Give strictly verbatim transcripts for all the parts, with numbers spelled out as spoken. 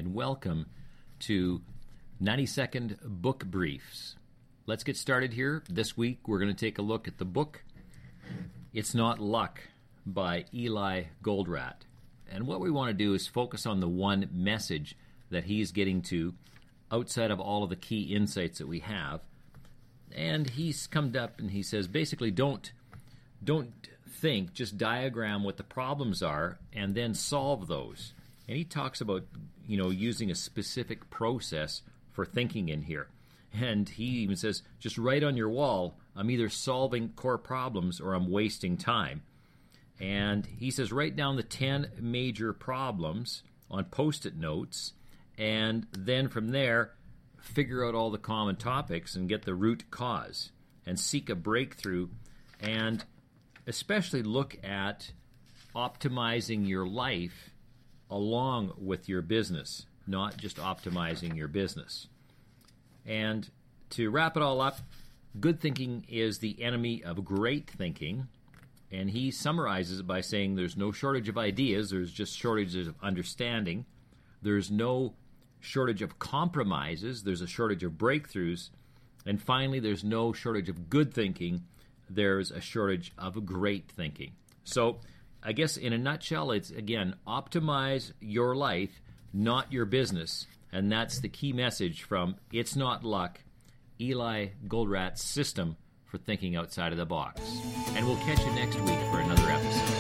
and welcome to ninety second Book Briefs. Let's get started here. This week we're going to take a look at the book It's Not Luck by Eli Goldratt. And what we want to do is focus on the one message that he's getting to outside of all of the key insights that we have. And he's come up and he says, basically, don't don't think, just diagram what the problems are and then solve those. And he talks about, you know, using a specific process for thinking in here. And he even says, just write on your wall, I'm either solving core problems or I'm wasting time. And he says, write down the ten major problems on Post-it notes, and then from there, figure out all the common topics and get the root cause and seek a breakthrough, and especially look at optimizing your life along with your business, not just optimizing your business. And to wrap it all up, good thinking is the enemy of great thinking. And he summarizes it by saying there's no shortage of ideas, there's just shortages of understanding. There's no shortage of compromises, there's a shortage of breakthroughs. And finally, there's no shortage of good thinking, there's a shortage of great thinking. So I guess in a nutshell, it's, again, optimize your life, not your business. And that's the key message from It's Not Luck, Eli Goldratt's system for thinking outside of the box. And we'll catch you next week for another episode.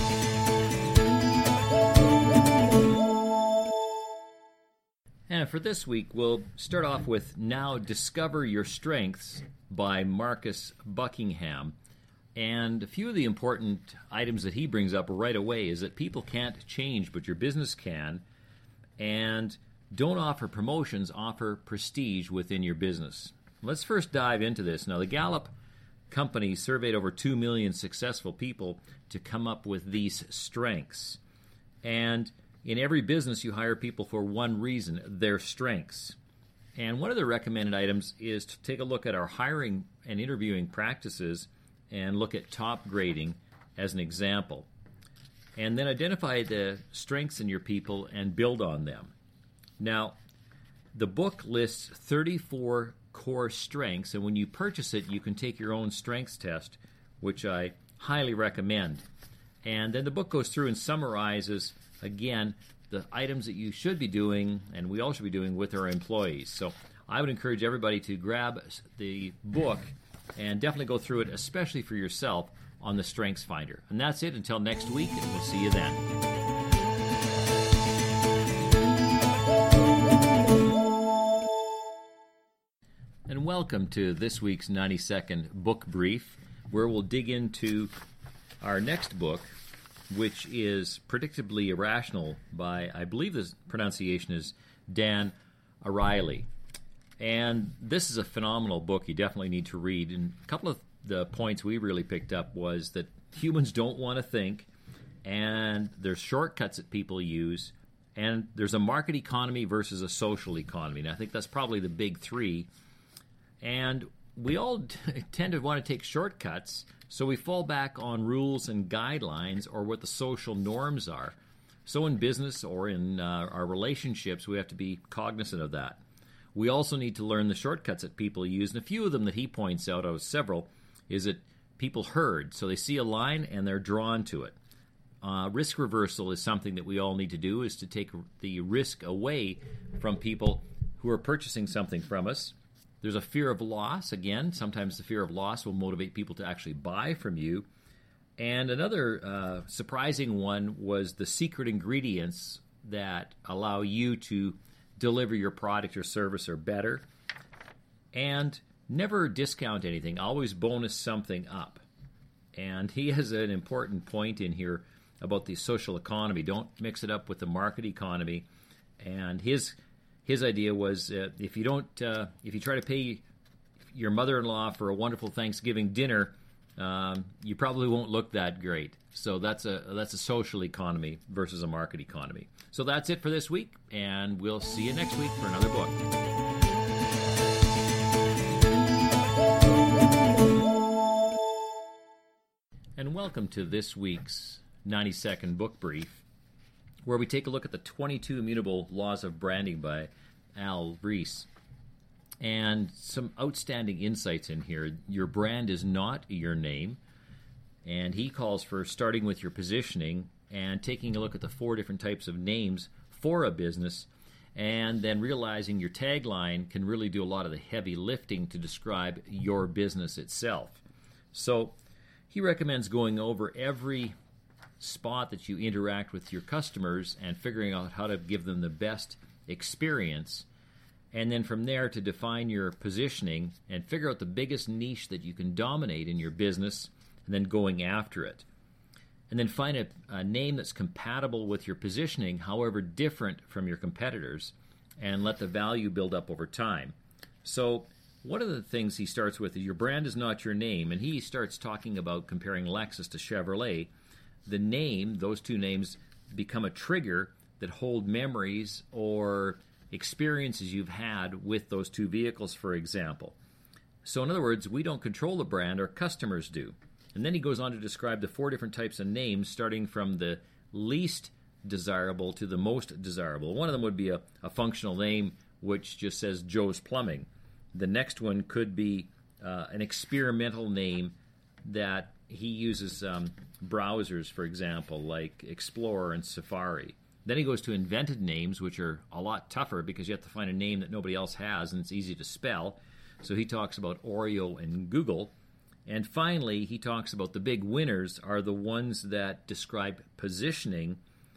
And for this week, we'll start off with Now Discover Your Strengths by Marcus Buckingham. And a few of the important items that he brings up right away is that people can't change, but your business can. And don't offer promotions, offer prestige within your business. Let's first dive into this. Now, the Gallup company surveyed over two million successful people to come up with these strengths. And in every business, you hire people for one reason, their strengths. And one of the recommended items is to take a look at our hiring and interviewing practices and look at top grading as an example. And then identify the strengths in your people and build on them. Now, the book lists thirty-four core strengths, and when you purchase it, you can take your own strengths test, which I highly recommend. And then the book goes through and summarizes, again, the items that you should be doing, and we all should be doing with our employees. So I would encourage everybody to grab the book and definitely go through it, especially for yourself, on the Strengths Finder. And that's it. Until next week, and we'll see you then. And welcome to this week's ninety second Book Brief, where we'll dig into our next book, which is Predictably Irrational by, I believe the pronunciation is Dan Ariely. And this is a phenomenal book you definitely need to read. And a couple of the points we really picked up was that humans don't want to think, and there's shortcuts that people use, and there's a market economy versus a social economy. And I think that's probably the big three. And we all tend to want to take shortcuts, so we fall back on rules and guidelines or what the social norms are. So in business or in uh, our relationships, we have to be cognizant of that. We also need to learn the shortcuts that people use, and a few of them that he points out, out of several, is that people herd. So they see a line and they're drawn to it. Uh, risk reversal is something that we all need to do, is to take the risk away from people who are purchasing something from us. There's a fear of loss. Again, sometimes the fear of loss will motivate people to actually buy from you. And another uh, surprising one was the secret ingredients that allow you to deliver your product or service or better. And never discount anything. Always bonus something up. And he has an important point in here about the social economy. Don't mix it up with the market economy. And his his idea was uh, if you don't, uh, if you try to pay your mother-in-law for a wonderful Thanksgiving dinner, um, you probably won't look that great. So that's a that's a social economy versus a market economy. So that's it for this week, and we'll see you next week for another book. And welcome to this week's ninety second Book Brief, where we take a look at the twenty-two Immutable Laws of Branding by Al Ries. And some outstanding insights in here. Your brand is not your name. And he calls for starting with your positioning and taking a look at the four different types of names for a business, and then realizing your tagline can really do a lot of the heavy lifting to describe your business itself. So he recommends going over every spot that you interact with your customers and figuring out how to give them the best experience, and then from there to define your positioning and figure out the biggest niche that you can dominate in your business, and then going after it. And then find a, a name that's compatible with your positioning, however different from your competitors, and let the value build up over time. So one of the things he starts with is your brand is not your name, and he starts talking about comparing Lexus to Chevrolet. The name, those two names, become a trigger that hold memories or experiences you've had with those two vehicles, for example. So in other words, we don't control the brand, our customers do. And then he goes on to describe the four different types of names, starting from the least desirable to the most desirable. One of them would be a, a functional name, which just says Joe's Plumbing. The next one could be uh, an experimental name that he uses um, browsers, for example, like Explorer and Safari. Then he goes to invented names, which are a lot tougher because you have to find a name that nobody else has and it's easy to spell. So he talks about Oreo and Google. And finally, he talks about the big winners are the ones that describe positioning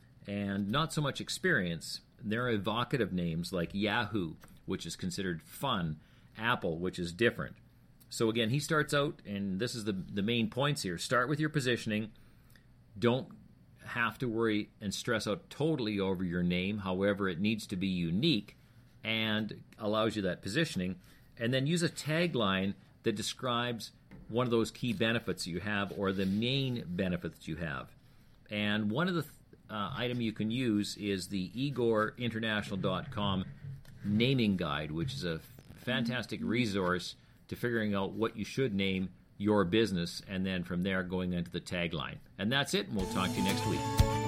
and not so much experience. They're evocative names like Yahoo, which is considered fun, Apple, which is different. So again, he starts out, and this is the, the main points here. Start with your positioning. Don't have to worry and stress out totally over your name. However, it needs to be unique and allows you that positioning. And then use a tagline that describes one of those key benefits you have or the main benefit that you have. And one of the uh, item you can use is the igor international dot com naming guide, which is a fantastic resource to figuring out what you should name your business, and then from there going into the tagline. And that's it, and we'll talk to you next week.